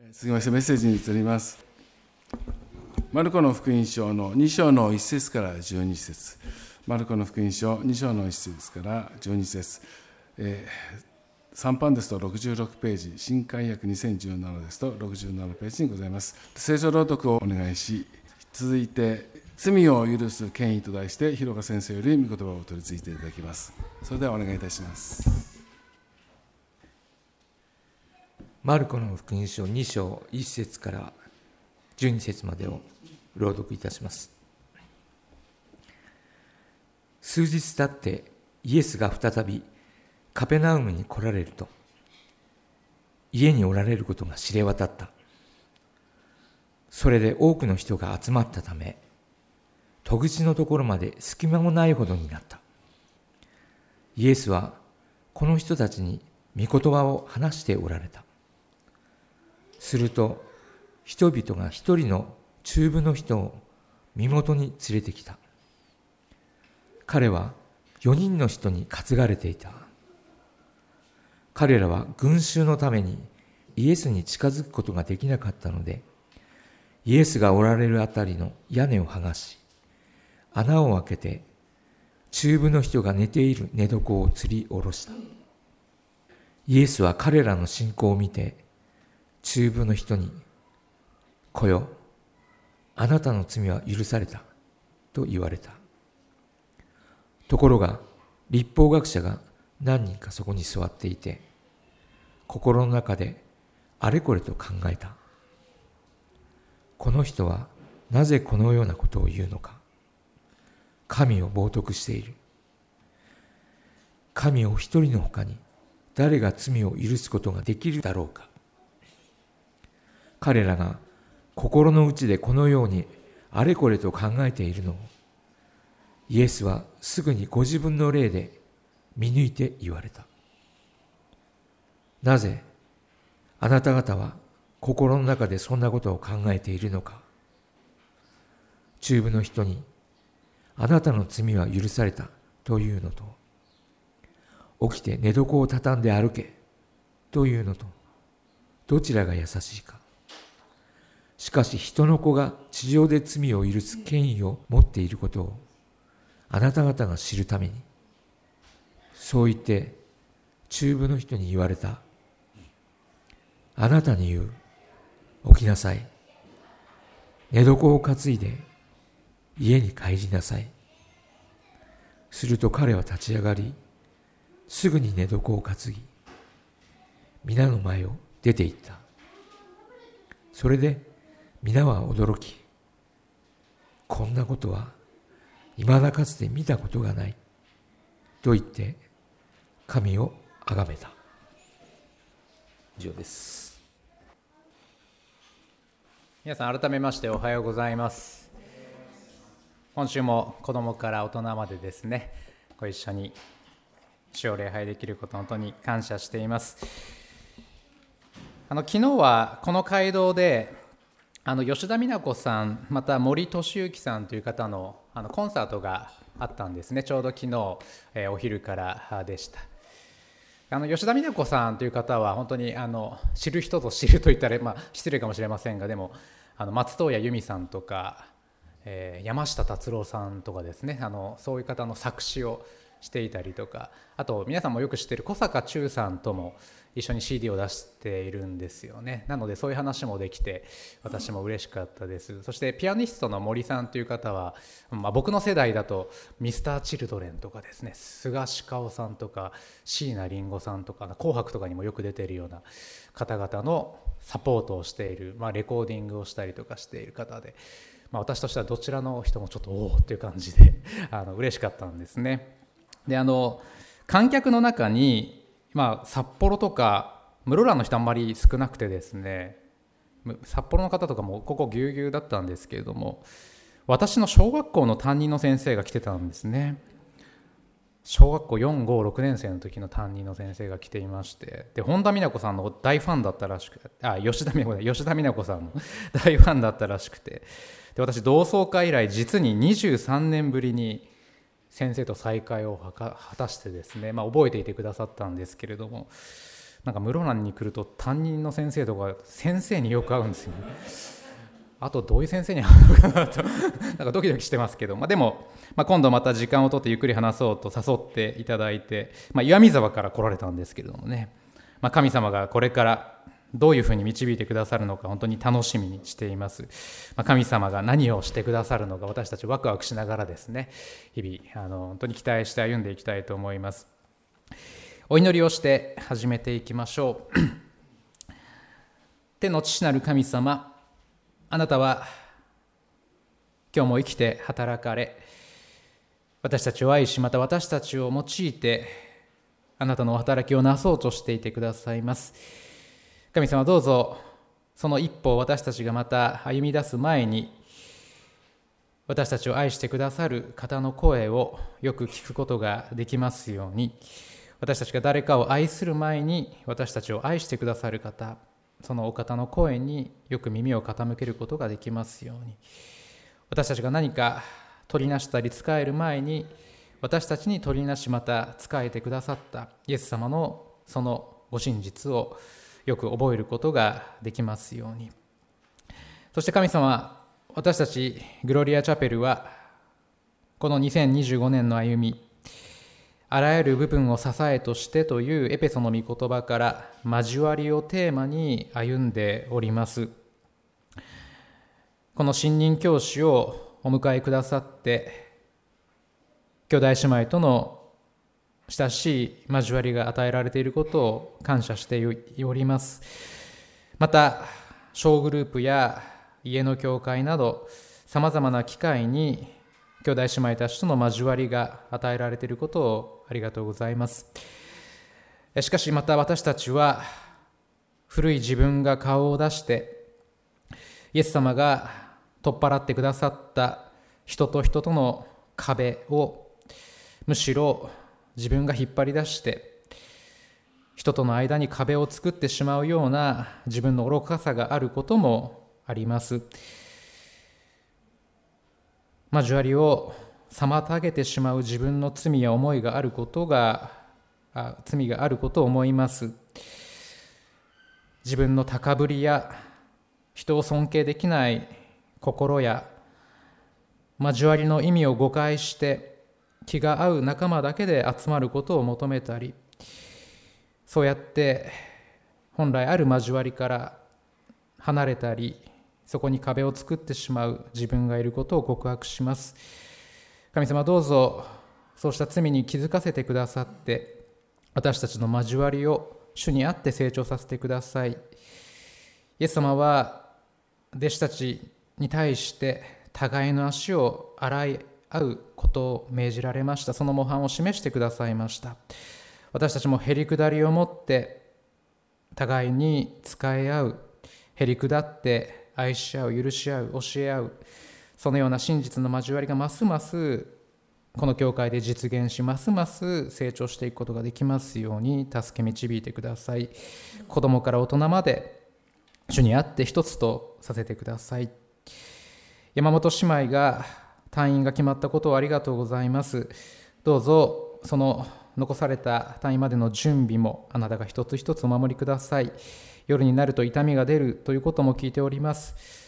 続きましてメッセージに移ります。マルコの福音書の2章の1節から12節。マルコの福音書2章の1節から12節。3版ですと66ページ、新海訳2017ですと67ページにございます。聖書朗読をお願いし、続いて罪を許す権威と題して広賀先生より御言葉を取り次いでいただきます。それではお願いいたします。 マルコの福音書2章1節から12節までを朗読いたします。数日経ってイエスが再びカペナウムに来られると、家におられることが知れ渡った。それで多くの人が集まったため、戸口のところまで隙間もないほどになった。イエスはこの人たちに御言葉を話しておられた。すると人々が一人の中部の人を身元に連れてきた。彼は4人の人に担がれていた。彼らは群衆のためにイエスに近づくことができなかったので、イエスがおられるあたりの屋根を剥がし、穴を開けて中部の人が寝ている寝床を吊り下ろした。イエスは彼らの信仰を見て、中部の人に、来よ、あなたの罪は許された、と言われた。ところが、律法学者が何人かそこに座っていて、心の中であれこれと考えた。この人はなぜこのようなことを言うのか。神を冒涜している。神お一人のほかに誰が罪を許すことができるだろうか。彼らが心の内でこのようにあれこれと考えているのを、イエスはすぐにご自分の霊で見抜いて言われた。なぜあなた方は心の中でそんなことを考えているのか。中部の人に、あなたの罪は許されたというのと、起きて寝床を畳んで歩けというのと、どちらが優しいか。しかし人の子が地上で罪を許す権威を持っていることをあなた方が知るために、そう言って中部の人に言われた。あなたに言う。起きなさい。寝床を担いで家に帰りなさい。すると彼は立ち上がり、すぐに寝床を担ぎ、皆の前を出て行った。それで皆は驚き、こんなことは未だかつて見たことがないと言って神をあがめた。以上です。 皆さん改めましておはようございます。今週も子どもから大人までですね、ご一緒に主を礼拝できることを本当に感謝しています。昨日はこの街道で吉田美奈子さん、また森俊之さんという方のコンサートがあったんですね。ちょうど昨日、お昼からでした。吉田美奈子さんという方は本当に知る人ぞ知ると言ったら、失礼かもしれませんが、でも松任谷由実さんとか、山下達郎さんとかですね、そういう方の作詞をしていたりとか、あと皆さんもよく知っている小坂忠さんとも一緒に CD を出しているんですよね。なのでそういう話もできて私も嬉しかったです。そしてピアニストの森さんという方は、僕の世代だと Mr.Children とかですね、菅氏香さんとか椎名林檎さんとか紅白とかにもよく出ているような方々のサポートをしている、レコーディングをしたりとかしている方で、私としてはどちらの人もちょっとおおっていう感じで嬉しかったんですね。で観客の中に札幌とか室蘭の人あんまり少なくてですね、札幌の方とかもここぎゅうぎゅうだったんですけれども、私の小学校の担任の先生が来てたんですね。小学校4、5、6年生の時の担任の先生が来ていまして、で本田美奈子さんの大ファンだったらしくて、吉田美奈子さんの大ファンだったらしくて、で私同窓会以来実に23年ぶりに先生と再会を果たしてですね、覚えていてくださったんですけれども、 なんか室蘭に来ると担任の先生とか先生によく会うんですよね。あとどういう先生に会うのかなとなんかドキドキしてますけど、でも、今度また時間をとってゆっくり話そうと誘っていただいて、岩見沢から来られたんですけれどもね、神様がこれからどういうふうに導いてくださるのか本当に楽しみにしています。神様が何をしてくださるのか私たちワクワクしながらですね、日々本当に期待して歩んでいきたいと思います。お祈りをして始めていきましょう。天の父なる神様、あなたは今日も生きて働かれ、私たちを愛し、また私たちを用いてあなたの働きをなそうとしていてくださいます。神様、どうぞその一歩を私たちがまた歩み出す前に、私たちを愛してくださる方の声をよく聞くことができますように、私たちが誰かを愛する前に私たちを愛してくださる方、そのお方の声によく耳を傾けることができますように、私たちが何か取りなしたり仕える前に、私たちに取りなしまた仕えてくださったイエス様のそのご真実をよく覚えることができますように。そして神様、私たちグロリアチャペルはこの2025年の歩み、あらゆる部分を支えとしてというエペソの御言葉から交わりをテーマに歩んでおります。この新任教師をお迎えくださって、兄弟姉妹との親しい交わりが与えられていることを感謝しております。また小グループや家の教会などさまざまな機会に兄弟姉妹たちとの交わりが与えられていることをありがとうございます。しかしまた私たちは古い自分が顔を出して、イエス様が取っ払ってくださった人と人との壁をむしろ自分が引っ張り出して、人との間に壁を作ってしまうような自分の愚かさがあることもあります。交わりを妨げてしまう自分の罪や思いがあること罪があることを思います。自分の高ぶりや人を尊敬できない心や交わりの意味を誤解して気が合う仲間だけで集まることを求めたり、そうやって本来ある交わりから離れたり、そこに壁を作ってしまう自分がいることを告白します。神様、どうぞそうした罪に気づかせてくださって、私たちの交わりを主にあって成長させてください。イエス様は弟子たちに対して互いの足を洗い合うことを命じられました。その模範を示してくださいました。私たちもへりくだりをもって互いに仕え合う、へりくだって愛し合う、許し合う、教え合う、そのような真実の交わりがますますこの教会で実現し、ますます成長していくことができますように助け導いてください。子供から大人まで主にあって一つとさせてください。山本姉妹が退院が決まったことをありがとうございます。どうぞその残された退院までの準備もあなたが一つ一つお守りください。夜になると痛みが出るということも聞いております。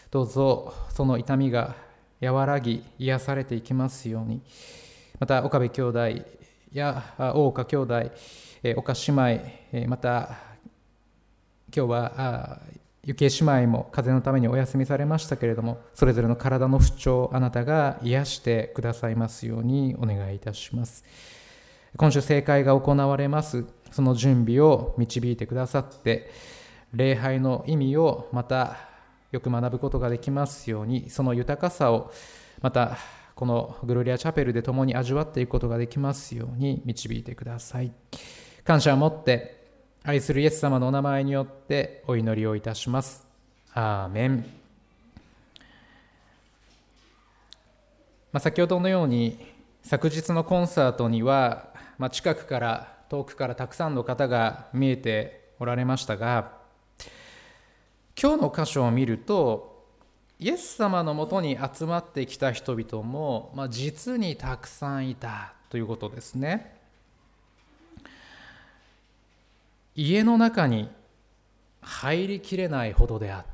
どうぞその痛みが和らぎ癒されていきますように。また岡部兄弟や大岡兄弟、岡姉妹、また今日は幸恵姉妹も風邪のためにお休みされましたけれども、それぞれの体の不調、あなたが癒してくださいますようにお願いいたします。今週聖会が行われます。その準備を導いてくださって、礼拝の意味をまたよく学ぶことができますように、その豊かさをまたこのグロリアチャペルで共に味わっていくことができますように導いてください。感謝を持って愛するイエス様のお名前によってお祈りをいたします。アーメン。先ほどのように昨日のコンサートには、近くから遠くからたくさんの方が見えておられましたが、今日の箇所を見るとイエス様のもとに集まってきた人々も、実にたくさんいたということですね。 家の中に入りきれないほどであった。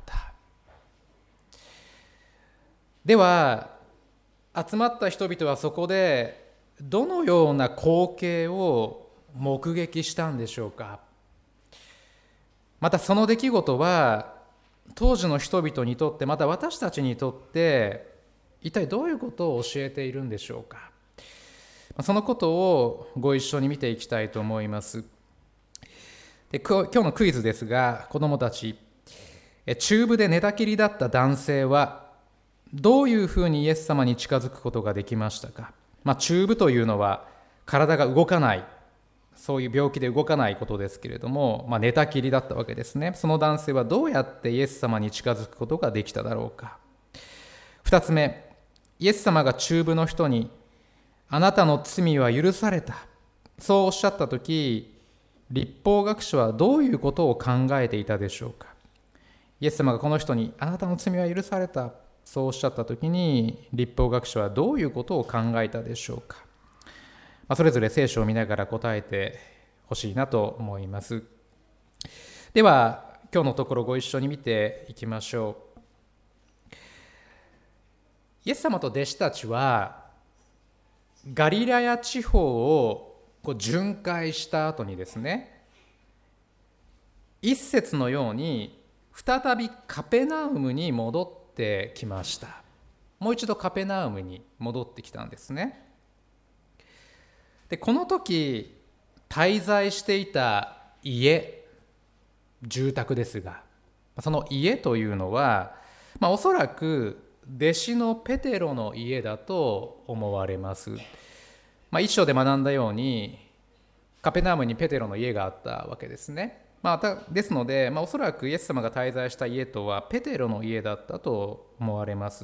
では集まった人々はそこでどのような光景を目撃したんでしょうか。またその出来事は当時の人々にとって、また私たちにとって一体どういうことを教えているんでしょうか。そのことをご一緒に見ていきたいと思います。で、今日のクイズですが、子どもたち、中部で寝たきりだった男性はどういうふうにイエス様に近づくことができましたか。中部というのは体が動かない、そういう病気で動かないことですけれども、寝たきりだったわけですね。その男性はどうやってイエス様に近づくことができただろうか。2つ目、イエス様が中部の人にあなたの罪は許された、そうおっしゃったとき、律法学者はどういうことを考えていたでしょうか。イエス様がこの人にあなたの罪は許された、そうおっしゃったときに、律法学者はどういうことを考えたでしょうか。それぞれ聖書を見ながら答えてほしいなと思います。では今日のところご一緒に見ていきましょう。イエス様と弟子たちはガリラヤ地方を巡回した後にですね、一節のように再びカペナウムに戻ってきました。もう一度カペナウムに戻ってきたんですね。で、この時滞在していた家、住宅ですが、その家というのは、おそらく弟子のペテロの家だと思われます。一章で学んだようにカペナウムにペテロの家があったわけですね。ですので、おそらくイエス様が滞在した家とはペテロの家だったと思われます。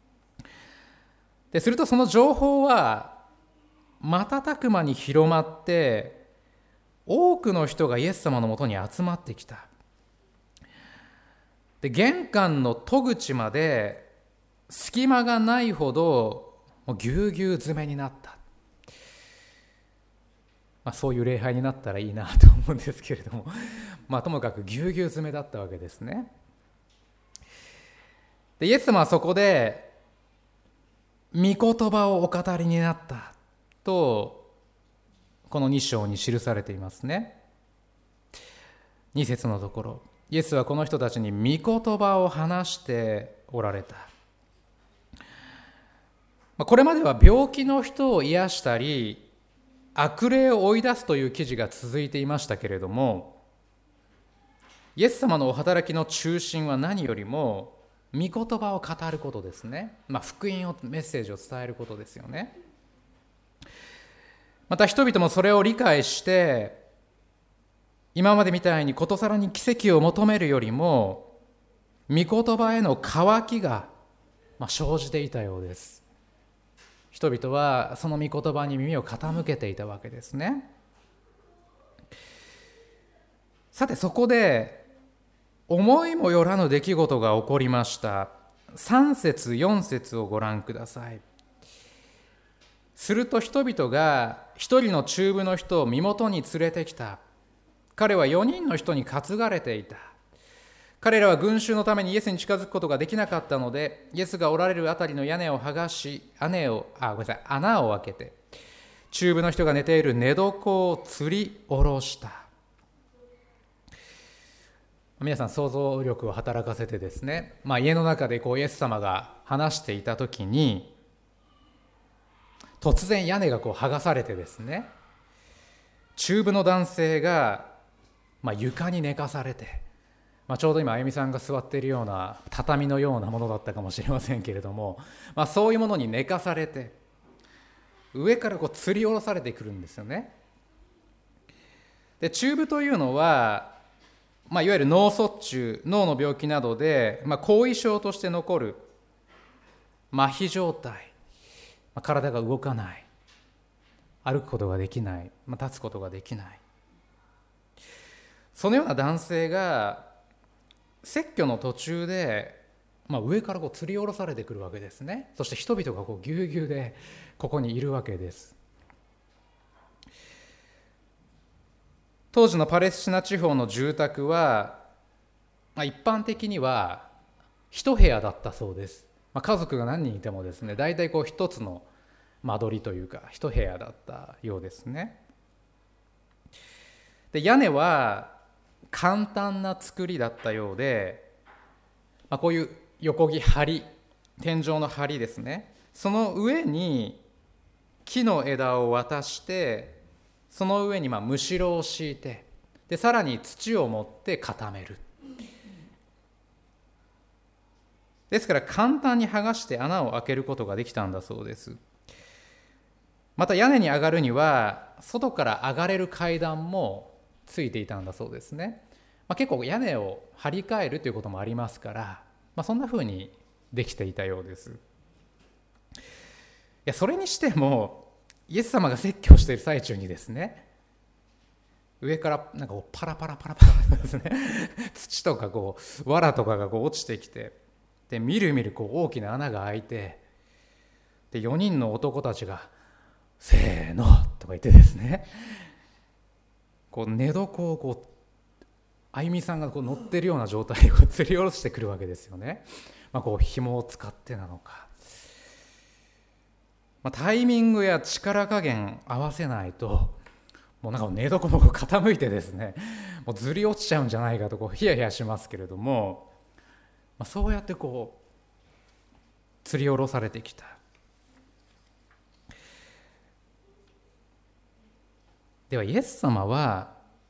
でするとその情報は瞬く間に広まって、多くの人がイエス様のもとに集まってきた。で、玄関の戸口まで隙間がないほどぎゅうぎゅう詰めになった。そういう礼拝になったらいいなと思うんですけれども、ともかくぎゅうぎゅう詰めだったわけですね。で、イエス様はそこで御言葉をお語りになったとこの2章に記されていますね。2節のところ、イエスはこの人たちに御言葉を話しておられた。これまでは病気の人を癒したり悪霊を追い出すという記事が続いていましたけれども、イエス様のお働きの中心は何よりも御言葉を語ることですね。福音を、メッセージを伝えることですよね。また人々もそれを理解して、今までみたいにことさらに奇跡を求めるよりも御言葉への渇きが生じていたようです。人々はその御言葉に耳を傾けていたわけですね。さて、そこで思いもよらぬ出来事が起こりました。3節4節をご覧ください。すると人々が一人の中部の人を身元に連れてきた。彼は4人の人に担がれていた。彼らは群衆のためにイエスに近づくことができなかったので、イエスがおられるあたりの屋根を剥がし、穴を開けて、中部の人が寝ている寝床を吊り下ろした。皆さん想像力を働かせてですね、家の中でイエス様が話していたときに、突然屋根が剥がされてですね、中部の男性が床に寝かされて、ちょうど今あゆみさんが座っているような畳のようなものだったかもしれませんけれども、そういうものに寝かされて、上から吊り下ろされてくるんですよね。で、中部というのは、いわゆる脳卒中、脳の病気などで、後遺症として残る麻痺状態、体が動かない、歩くことができない、立つことができない、そのような男性が説教の途中で、上から吊り下ろされてくるわけですね。そして人々がぎゅうぎゅうでここにいるわけです。 当時のパレスチナ地方の住宅は、一般的には一部屋だったそうです。家族が何人いてもですね、大体一つの間取りというか一部屋だったようですね。で、屋根は簡単な作りだったようで、こういう横木梁、天井の梁ですね、その上に木の枝を渡して、その上にむしろを敷いて、でさらに土を持って固める。ですから簡単に剥がして穴を開けることができたんだそうです。また屋根に上がるには外から上がれる階段もついていたんだそうですね。結構屋根を張り替えるということもありますから、そんなふうにできていたようです。それにしてもイエス様が説教している最中にですね、上からパラパラパラパラですね土とか藁とかが落ちてきて、でみるみる大きな穴が開いて、で4人の男たちがせーのとか言ってですね、寝床をあゆみさんが乗ってるような状態で吊り下ろしてくるわけですよね。紐を使ってなのか、タイミングや力加減合わせないと、もう寝床も傾いてですね、もうずり落ちちゃうんじゃないかとヒヤヒヤしますけれども、そうやって吊り下ろされてきた。ではイエス様は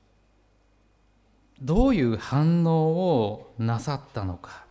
どういう反応をなさったのか、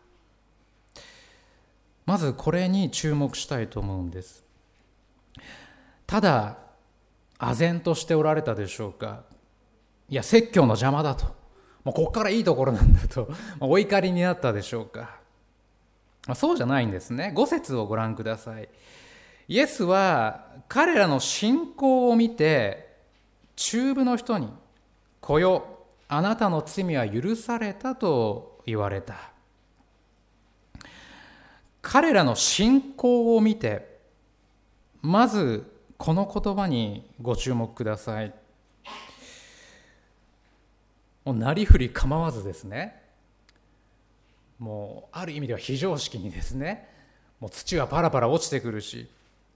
まずこれに注目したいと思うんです。ただ唖然としておられたでしょうか。いや、説教の邪魔だと、もうここからいいところなんだとお怒りになったでしょうか。そうじゃないんですね。5節をご覧ください。イエスは彼らの信仰を見て中部の人に、来よ、あなたの罪は許されたと言われた。彼らの信仰を見て、まずこの言葉にご注目ください。もうなりふり構わずですね、もうある意味では非常識にですね、もう土はパラパラ落ちてくるし、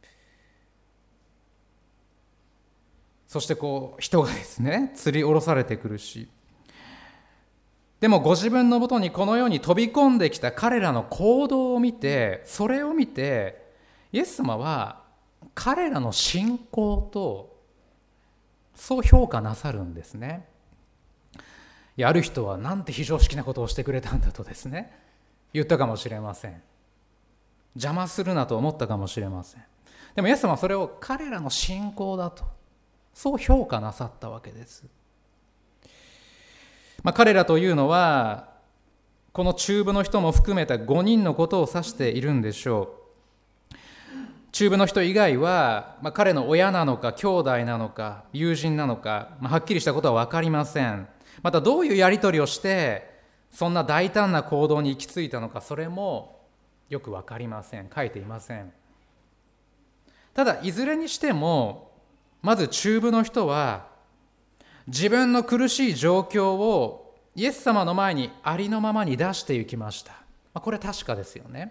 そして人がですね吊り下ろされてくるし、でもご自分のもとにこのように飛び込んできた彼らの行動を見て、それを見てイエス様は彼らの信仰とそう評価なさるんですね。ある人はなんて非常識なことをしてくれたんだとですね言ったかもしれません。邪魔するなと思ったかもしれません。でもイエス様はそれを彼らの信仰だとそう評価なさったわけです。彼らというのはこの中部の人も含めた5人のことを指しているんでしょう。中部の人以外は、彼の親なのか兄弟なのか友人なのか、はっきりしたことは分かりません。またどういうやり取りをしてそんな大胆な行動に行き着いたのか、それもよく分かりません。書いていません。ただいずれにしても、まず中部の人は自分の苦しい状況をイエス様の前にありのままに出していきました。これは確かですよね。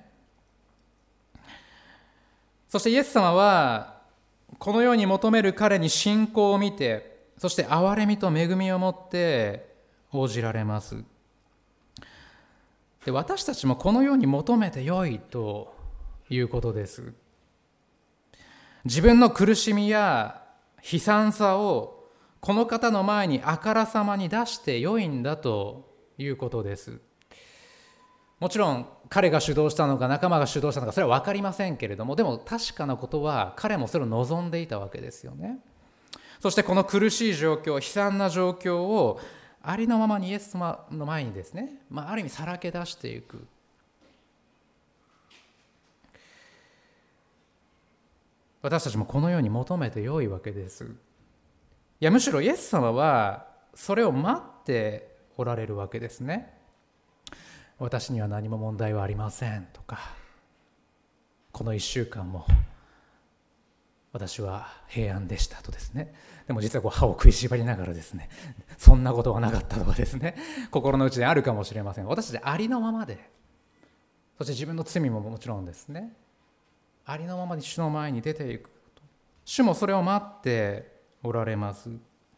そしてイエス様はこのように求める彼に信仰を見て、そして憐れみと恵みを持って応じられます。で、私たちもこのように求めてよいということです。自分の苦しみや悲惨さをこの方の前にあからさまに出してよいんだということです。もちろん彼が主導したのか仲間が主導したのかそれは分かりませんけれども、でも確かなことは彼もそれを望んでいたわけですよね。そしてこの苦しい状況、悲惨な状況をありのままにイエス様の前にですね、ある意味さらけ出していく。私たちもこのように求めてよいわけです。いや、むしろイエス様はそれを待っておられるわけですね。私には何も問題はありませんとか、この1週間も私は平安でしたとですね、でも実は歯を食いしばりながらですね、そんなことはなかったとかですね、心の内であるかもしれません。私たちありのままで、そして自分の罪ももちろんですね、ありのままに主の前に出ていく。主もそれを待っておられます。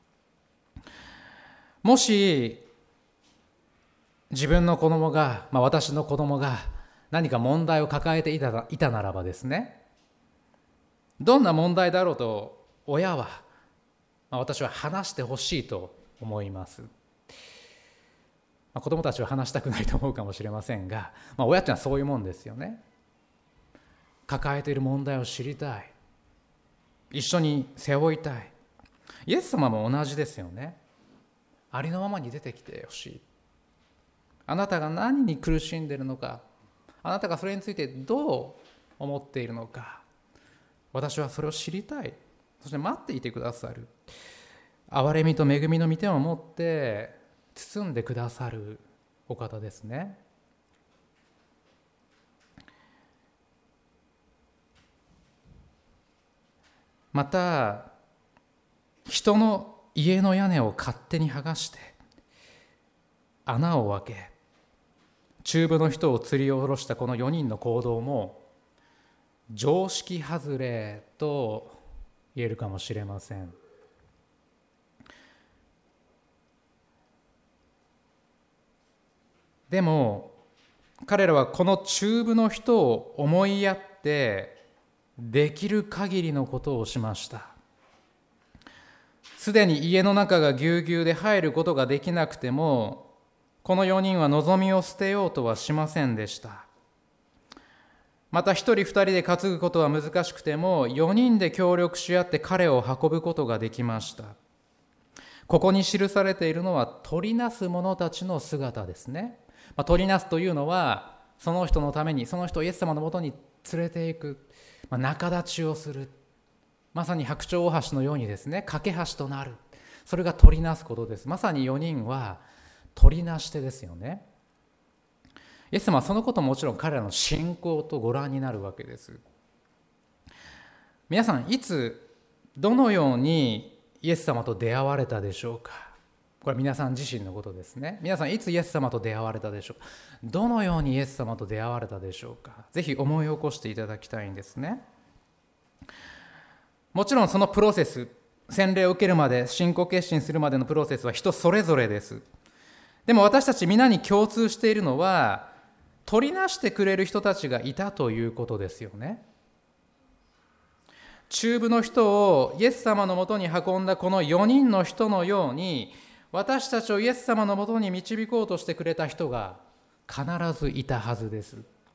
もし自分の子供が、私の子供が何か問題を抱えていたならばですね、どんな問題だろうと親は、私は話してほしいと思います。子供たちは話したくないと思うかもしれませんが、親ってのはそういうもんですよね。抱えている問題を知りたい、一緒に背負いたい。イエス様も同じですよね。ありのままに出てきてほしい。あなたが何に苦しんでいるのか、あなたがそれについてどう思っているのか、私はそれを知りたい。そして待っていてくださる。憐れみと恵みの御手を持って包んでくださるお方ですね。また、人の家の屋根を勝手に剥がして穴を開け、中部の人を吊り下ろしたこの4人の行動も常識外れと言えるかもしれません。でも彼らはこの中部の人を思いやってできる限りのことをしました。すでに家の中がぎゅうぎゅうで入ることができなくても、この4人は望みを捨てようとはしませんでした。また1人2人で担ぐことは難しくても、4人で協力し合って彼を運ぶことができました。ここに記されているのは取りなす者たちの姿ですね。取りなすというのは、その人のために、その人をイエス様のもとに連れていく、仲立ちをする、まさに白鳥大橋のようにですね、架け橋となる。それが取りなすことです。まさに4人は取りなし手ですよね。イエス様はそのことももちろん彼らの信仰とご覧になるわけです。皆さん、いつどのようにイエス様と出会われたでしょうか。これは皆さん自身のことですね。皆さん、いつイエス様と出会われたでしょうか。どのようにイエス様と出会われたでしょうか。ぜひ思い起こしていただきたいんですね。もちろんそのプロセス、洗礼を受けるまで、信仰決心するまでのプロセスは人それぞれです。でも私たち皆に共通しているのは、取りなしてくれる人たちがいたということですよね。中部の人をイエス様のもとに運んだこの4人の人のように、私たちをイエス様のもとに導こうとしてくれた人が必ずいたはずです。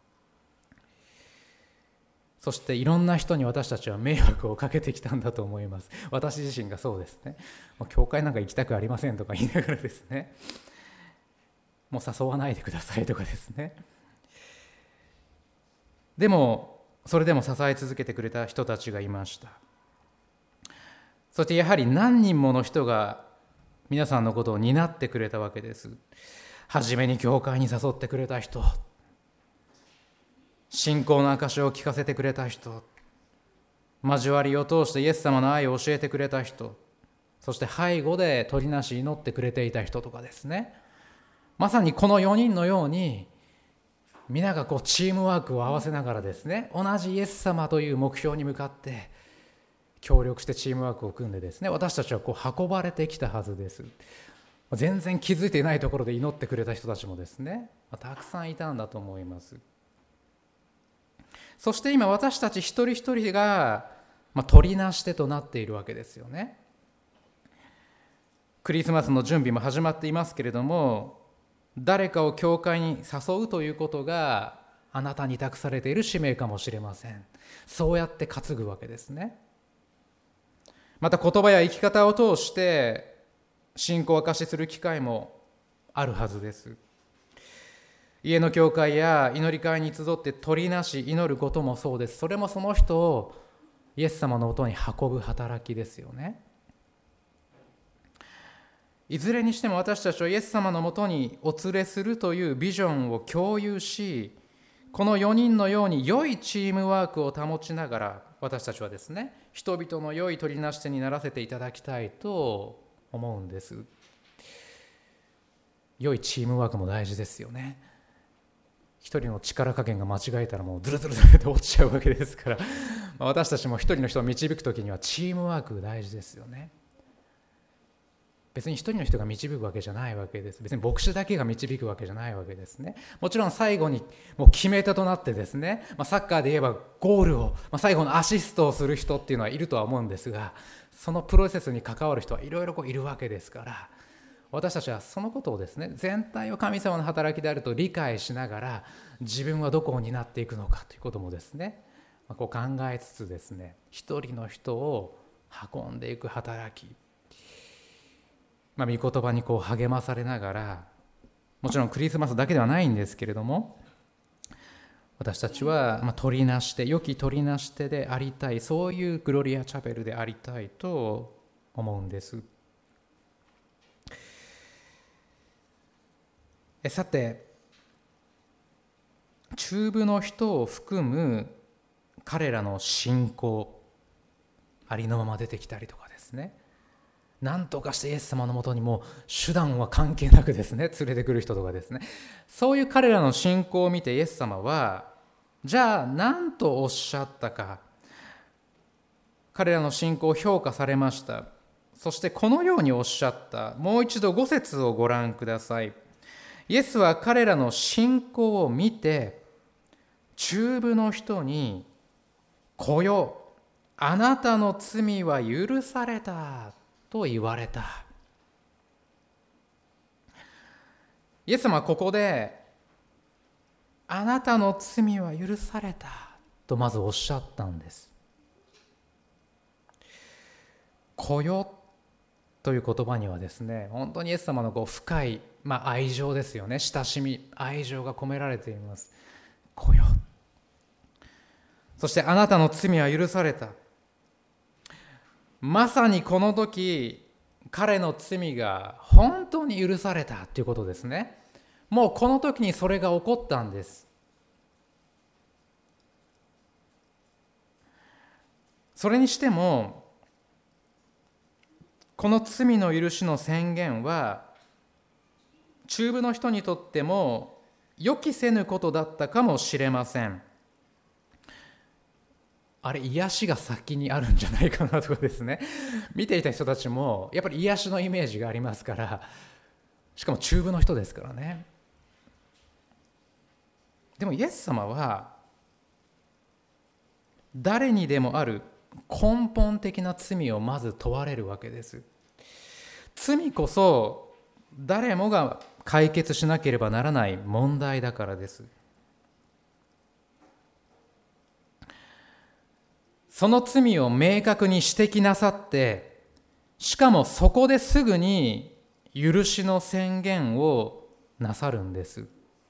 そしていろんな人に私たちは迷惑をかけてきたんだと思います。私自身がそうですね。もう教会なんか行きたくありませんとか言いながらですね、もう誘わないでくださいとかですね。でもそれでも支え続けてくれた人たちがいました。そしてやはり何人もの人が皆さんのことを担ってくれたわけです。はじめに教会に誘ってくれた人、信仰の証を聞かせてくれた人、交わりを通してイエス様の愛を教えてくれた人、そして背後で取りなし祈ってくれていた人とかですね。まさにこの4人のように皆がチームワークを合わせながらですね、同じイエス様という目標に向かって協力してチームワークを組んでですね、私たちは運ばれてきたはずです。全然気づいていないところで祈ってくれた人たちもですね、たくさんいたんだと思います。そして今私たち一人一人が取りなし手となっているわけですよね。クリスマスの準備も始まっていますけれども、誰かを教会に誘うということがあなたに託されている使命かもしれません。そうやって担ぐわけですね。また言葉や生き方を通して信仰を証しする機会もあるはずです。家の教会や祈り会に集って取りなし祈ることもそうです。それもその人をイエス様のもとに運ぶ働きですよね。いずれにしても私たちはイエス様のもとにお連れするというビジョンを共有し、この4人のように良いチームワークを保ちながら私たちはですね、人々の良い取りなし手にならせていただきたいと思うんです。良いチームワークも大事ですよね。一人の力加減が間違えたらもうズルズルズルって落ちちゃうわけですから私たちも一人の人を導くときにはチームワーク大事ですよね。別に一人の人が導くわけじゃないわけです。別に牧師だけが導くわけじゃないわけですね。もちろん最後にもう決め手となってですね、サッカーで言えばゴールを、最後のアシストをする人っていうのはいるとは思うんですが、そのプロセスに関わる人はいろいろいるわけですから、私たちはそのことをですね、全体を神様の働きであると理解しながら、自分はどこを担っていくのかということもですね、こう考えつつですね、一人の人を運んでいく働き、御言葉にこう励まされながら、もちろんクリスマスだけではないんですけれども、私たちは取りなし手、良き取りなし手でありたい、そういうグロリアチャペルでありたいと思うんです。さて、中部の人を含む彼らの信仰、ありのまま出てきたりとかですね、何とかしてイエス様のもとにも手段は関係なくですね、連れてくる人とかですね、そういう彼らの信仰を見てイエス様は、じゃあ何とおっしゃったか、彼らの信仰を評価されました。そしてこのようにおっしゃった。もう一度5節をご覧ください。イエスは彼らの信仰を見て、中部の人に、来よ、あなたの罪は許されたと言われた。イエス様はここで、あなたの罪は許されたとまずおっしゃったんです。来よという言葉にはですね、本当にイエス様の深い、愛情ですよね、親しみ、愛情が込められています。来よ。そしてあなたの罪は許された。まさにこの時、彼の罪が本当に許されたということですね。もうこの時にそれが起こったんです。それにしても、この罪の許しの宣言は、中部の人にとっても予期せぬことだったかもしれません。あれ、癒しが先にあるんじゃないかなとかですね、見ていた人たちもやっぱり癒しのイメージがありますから、しかも中部の人ですからね。でもイエス様は誰にでもある根本的な罪をまず問われるわけです。罪こそ誰もが解決しなければならない問題だからです。その罪を明確に指摘なさって、しかもそこですぐに許しの宣言をなさるんです。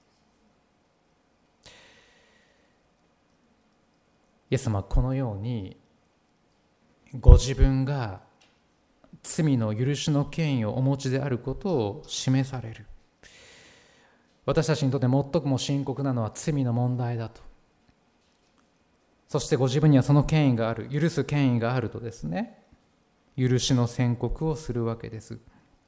イエス様はこのようにご自分が罪の許しの権威をお持ちであることを示される。私たちにとって最も深刻なのは罪の問題だと。そしてご自分にはその権威がある、許す権威があるとですね、許しの宣告をするわけです。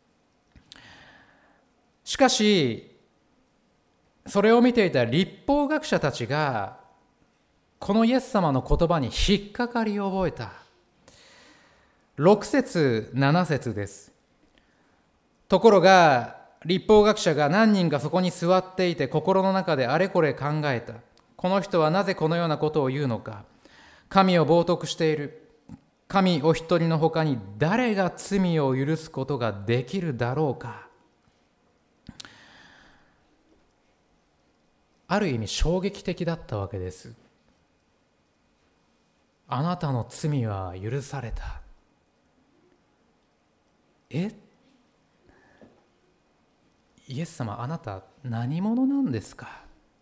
しかし、それを見ていた律法学者たちが、このイエス様の言葉に引っかかりを覚えた。6節7節です。ところが、律法学者が何人かそこに座っていて、心の中であれこれ考えた。この人はなぜこのようなことを言うのか。神を冒涜している。神お一人の他に誰が罪を許すことができるだろうか。ある意味衝撃的だったわけです。あなたの罪は許された。イエス様、あなた何者なんですか。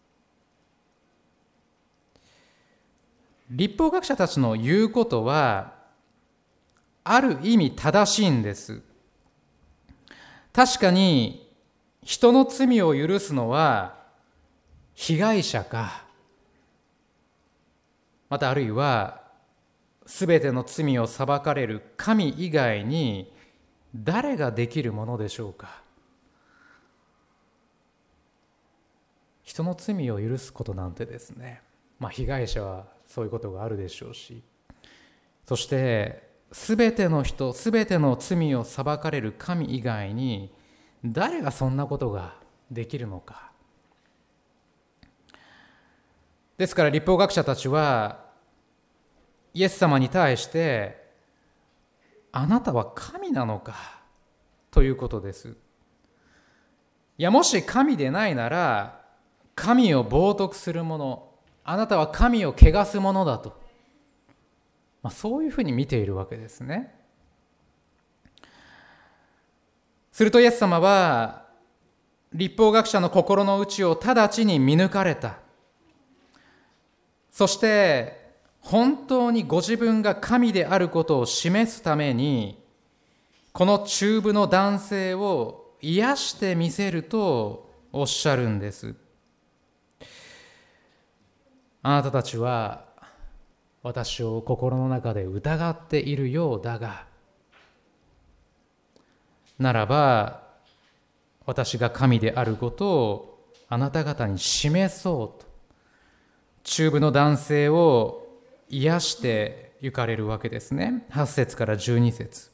律法学者たちの言うことはある意味正しいんです。確かに人の罪を許すのは被害者か、またあるいはすべての罪を裁かれる神以外に誰ができるものでしょうか。人の罪を許すことなんてですね、被害者はそういうことがあるでしょうし、そしてすべての人、すべての罪を裁かれる神以外に誰がそんなことができるのか。ですから律法学者たちはイエス様に対して、あなたは神なのかということです。いや、もし神でないなら、神を冒涜する者、あなたは神を汚す者だと、そういうふうに見ているわけですね。するとイエス様は律法学者の心の内を直ちに見抜かれた。そして本当にご自分が神であることを示すために、この中部の男性を癒してみせるとおっしゃるんです。あなたたちは私を心の中で疑っているようだが、ならば私が神であることをあなた方に示そうと、中部の男性を癒して行かれるわけですね。8節から12節。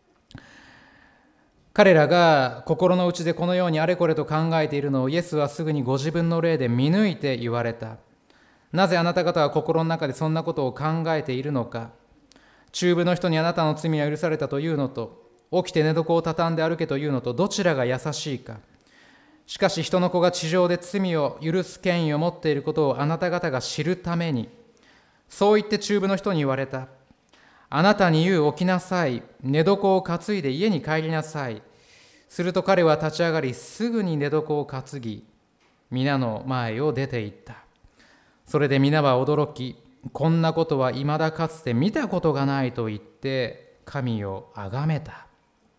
彼らが心の内でこのようにあれこれと考えているのをイエスはすぐにご自分の霊で見抜いて言われた。なぜあなた方は心の中でそんなことを考えているのか。中部の人にあなたの罪は許されたというのと、起きて寝床を畳んで歩けというのと、どちらが優しいか。しかし人の子が地上で罪を許す権威を持っていることをあなた方が知るために、そう言って中部の人に言われた。あなたに言う、起きなさい。寝床を担いで家に帰りなさい。すると彼は立ち上がり、すぐに寝床を担ぎ、皆の前を出て行った。それで皆は驚き、こんなことは未だかつて見たことがないと言って、神をあがめた。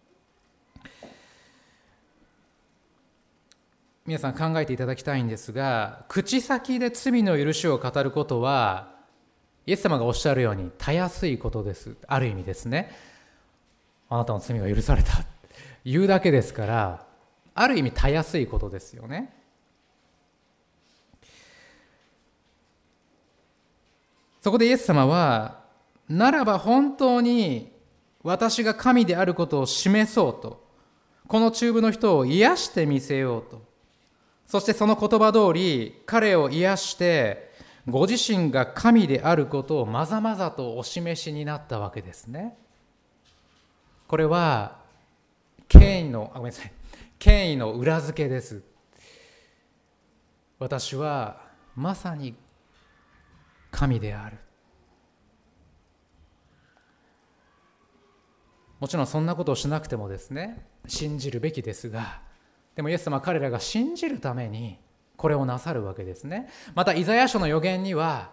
皆さん考えていただきたいんですが、口先で罪の許しを語ることは、イエス様がおっしゃるようにたやすいことです。ある意味ですね。あなたの罪が許された言うだけですから、ある意味たやすいことですよね。そこでイエス様は、ならば本当に私が神であることを示そうと、この中部の人を癒してみせようと、そしてその言葉通り彼を癒してご自身が神であることをまざまざとお示しになったわけですね。これは権威の裏付けです。私はまさに神である。もちろんそんなことをしなくてもですね、信じるべきですが、でもイエス様は彼らが信じるためにこれをなさるわけですね。またイザヤ書の預言には、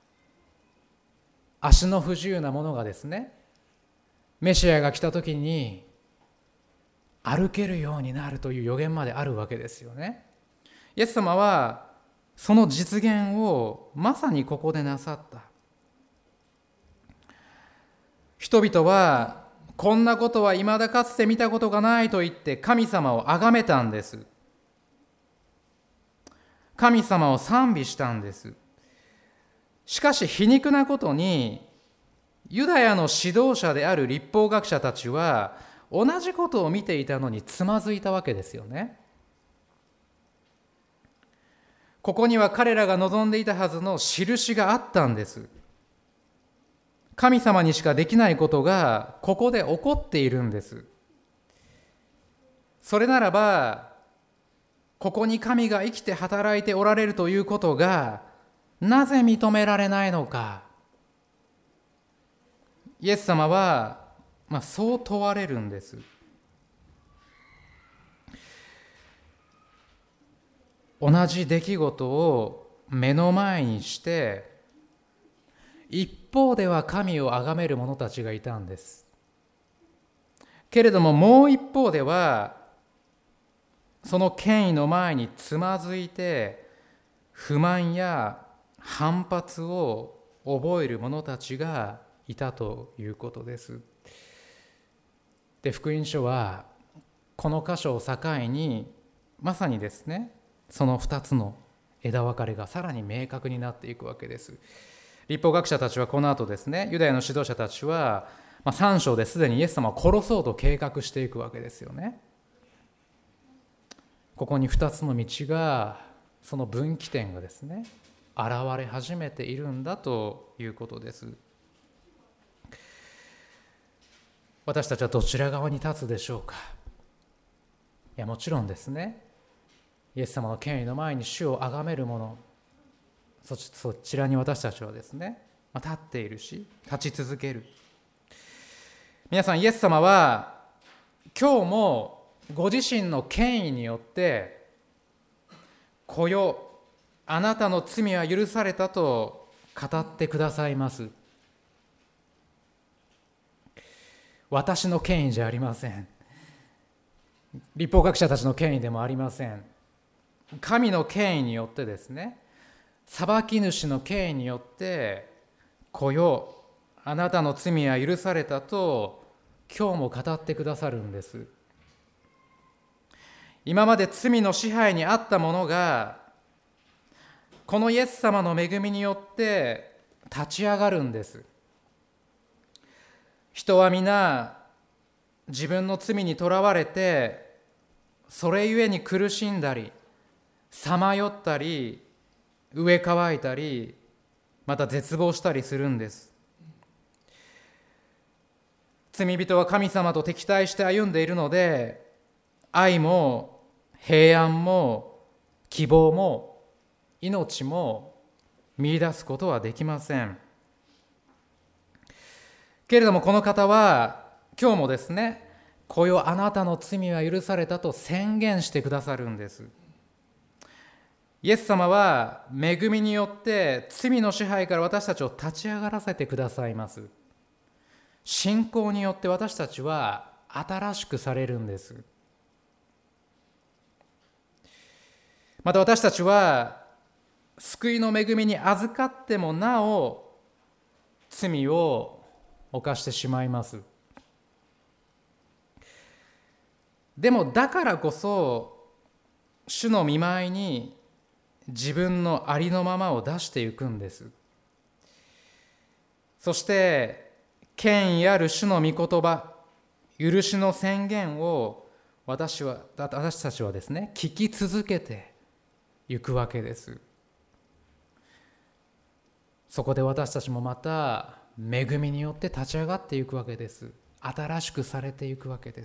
足の不自由な者がですね、メシアが来た時に歩けるようになるという預言まであるわけですよね。イエス様はその実現をまさにここでなさった。人々はこんなことは未だかつて見たことがないと言って神様を崇めたんです。神様を賛美したんです。しかし皮肉なことに、ユダヤの指導者である律法学者たちは同じことを見ていたのにつまずいたわけですよね。ここには彼らが望んでいたはずの印があったんです。神様にしかできないことがここで起こっているんです。それならば、ここに神が生きて働いておられるということがなぜ認められないのか。イエス様は、そう問われるんです。同じ出来事を目の前にして、一方では神を崇める者たちがいたんです。けれどももう一方では、その権威の前につまずいて不満や反発を覚える者たちがいたということです。で、福音書はこの箇所を境にまさにですね、その2つの枝分かれがさらに明確になっていくわけです。律法学者たちはこの後ですね、ユダヤの指導者たちは、3章ですでにイエス様を殺そうと計画していくわけですよね。ここに2つの道が、その分岐点がですね、現れ始めているんだということです。私たちはどちら側に立つでしょうか。いや、もちろんですね、イエス様の権威の前に主を崇める者、そちらに私たちはですね、立っているし、立ち続ける。皆さん、イエス様は今日もご自身の権威によって、こよあなたの罪は許されたと語ってくださいます。私の権威じゃありません。律法学者たちの権威でもありません。神の権威によってですね、裁き主の権威によって、こよあなたの罪は許されたと今日も語ってくださるんです。今まで罪の支配にあったものが、このイエス様の恵みによって立ち上がるんです。人は皆自分の罪にとらわれて、それゆえに苦しんだり、さまよったり、飢え渇いたり、また絶望したりするんです。罪人は神様と敵対して歩んでいるので、愛も平安も希望も命も見出すことはできません。けれどもこの方は今日もですね、こよあなたの罪は許されたと宣言してくださるんです。イエス様は恵みによって罪の支配から私たちを立ち上がらせてくださいます。信仰によって私たちは新しくされるんです。また私たちは救いの恵みに預かってもなお罪を犯してしまいます。でもだからこそ主の御前に自分のありのままを出していくんです。そして権威ある主の御言葉、許しの宣言を私たちはですね、聞き続けていくわけです。そこで私たちもまた恵みによって立ち上がっていくわけです。新しくされていくわけです。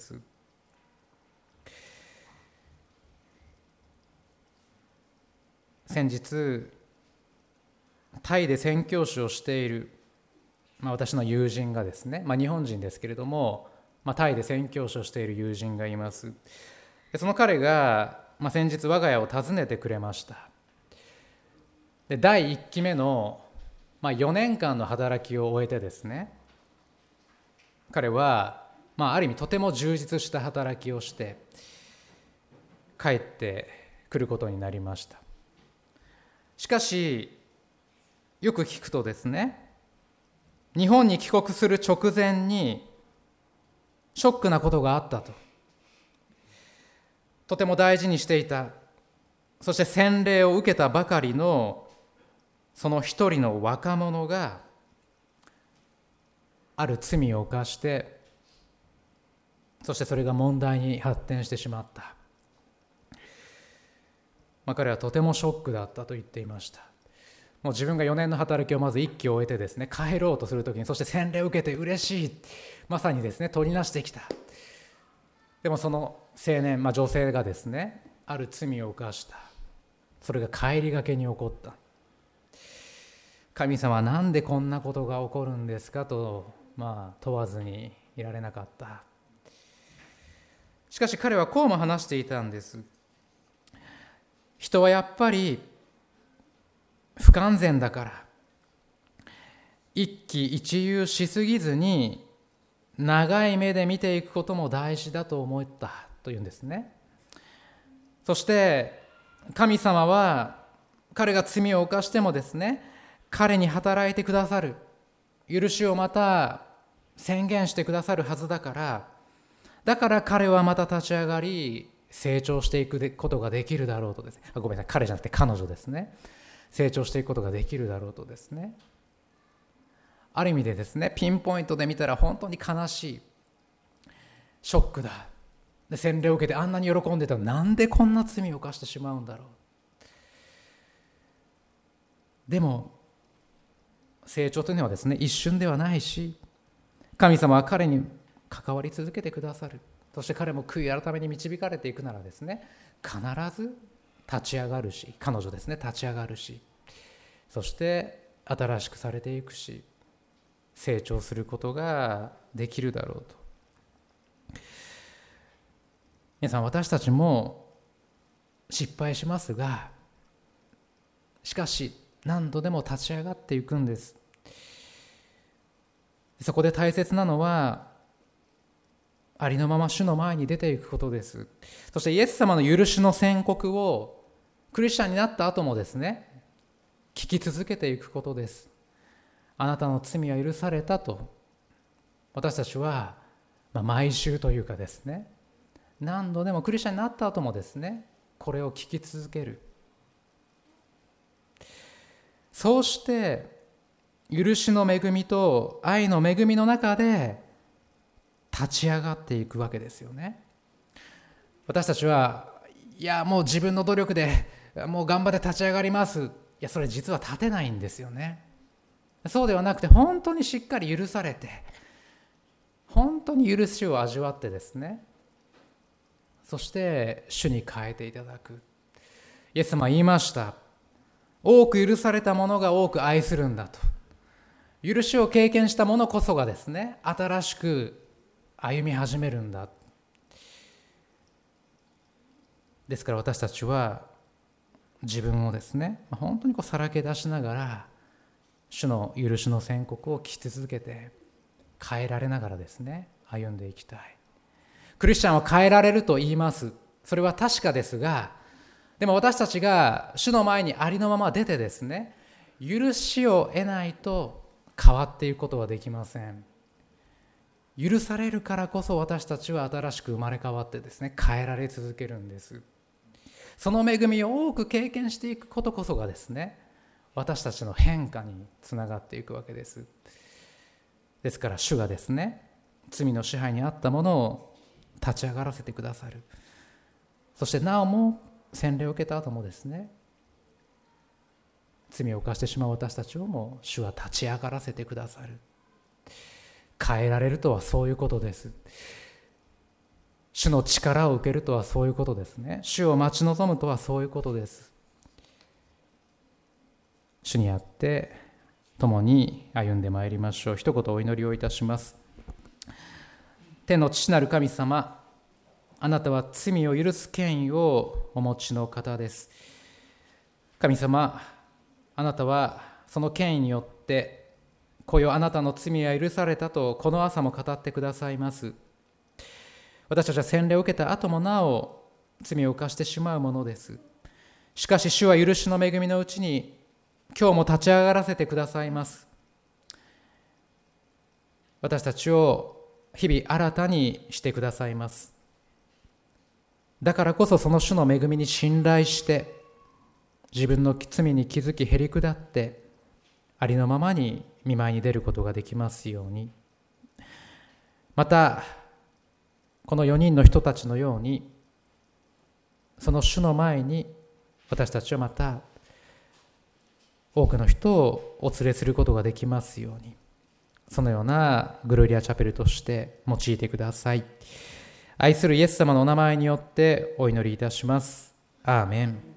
先日タイで宣教師をしている、私の友人がですね、日本人ですけれども、タイで宣教師をしている友人がいます。その彼が、先日我が家を訪ねてくれました。で、第1期目の、4年間の働きを終えてですね、彼は、ある意味とても充実した働きをして帰ってくることになりました。しかしよく聞くとですね、日本に帰国する直前にショックなことがあったと。とても大事にしていた、そして洗礼を受けたばかりのその一人の若者がある罪を犯して、そしてそれが問題に発展してしまった。彼はとてもショックだったと言っていました。もう自分が4年の働きをまず1期を終えてですね、帰ろうとするときに、そして洗礼を受けて嬉しい、まさにですね、取りなしてきた。でもその青年、女性がですね、ある罪を犯した。それが帰りがけに起こった。神様はなんでこんなことが起こるんですかと、問わずにいられなかった。しかし彼はこうも話していたんです。人はやっぱり不完全だから一喜一憂しすぎずに長い目で見ていくことも大事だと思ったというんですね。そして神様は彼が罪を犯してもですね、彼に働いてくださる。 許しをまた宣言してくださるはずだから彼はまた立ち上がり成長していくことができるだろうとですね。ごめんなさい、彼じゃなくて彼女ですね。成長していくことができるだろうとですね。ある意味でですね、ピンポイントで見たら本当に悲しい、ショックだ。で、洗礼を受けてあんなに喜んでたのになんでこんな罪を犯してしまうんだろう。でも成長というのはですね、一瞬ではないし、神様は彼に関わり続けてくださる。そして彼も悔い改めに導かれていくならですね、必ず立ち上がるし、彼女ですね、立ち上がるし、そして新しくされていくし、成長することができるだろうと。皆さん、私たちも失敗しますが、しかし何度でも立ち上がっていくんです。そこで大切なのは、ありのまま主の前に出ていくことです。そしてイエス様の許しの宣告をクリスチャンになった後もですね、聞き続けていくことです。あなたの罪は許されたと、私たちは毎週というかですね、何度でもクリスチャンになった後もですね、これを聞き続ける。そうして許しの恵みと愛の恵みの中で立ち上がっていくわけですよね。私たちはいやもう自分の努力でもう頑張って立ち上がります、いやそれ実は立てないんですよね。そうではなくて、本当にしっかり許されて、本当に許しを味わってですね、そして主に変えていただく。イエス様は言いました。多く許された者が多く愛するんだと。許しを経験した者こそがですね、新しく歩み始めるんだ。ですから私たちは自分をですね、本当にさらけ出しながら主の許しの宣告を聞き続けて、変えられながらですね、歩んでいきたい。クリスチャンは変えられると言います。それは確かですが、でも私たちが主の前にありのまま出てですね、許しを得ないと変わっていくことはできません。許されるからこそ私たちは新しく生まれ変わってですね、変えられ続けるんです。その恵みを多く経験していくことこそがですね、私たちの変化につながっていくわけです。ですから主がですね、罪の支配にあったものを立ち上がらせてくださる。そしてなおも洗礼を受けた後もですね、罪を犯してしまう私たちをも主は立ち上がらせてくださる。変えられるとはそういうことです。主の力を受けるとはそういうことですね。主を待ち望むとはそういうことです。主にあって共に歩んでまいりましょう。一言お祈りをいたします。天の父なる神様、あなたは罪を許す権威をお持ちの方です。神様、あなたはその権威によってこよあなたの罪は許されたとこの朝も語ってくださいます。私たちは洗礼を受けた後もなお罪を犯してしまうものです。しかし主は許しの恵みのうちに今日も立ち上がらせてくださいます。私たちを日々新たにしてくださいます。だからこそその主の恵みに信頼して自分の罪に気づきへり下ってありのままに御前に出ることができますように。またこの4人の人たちのようにその主の前に私たちはまた多くの人をお連れすることができますように、そのようなグロリアチャペルとして用いてください。愛するイエス様のお名前によってお祈りいたします。アーメン。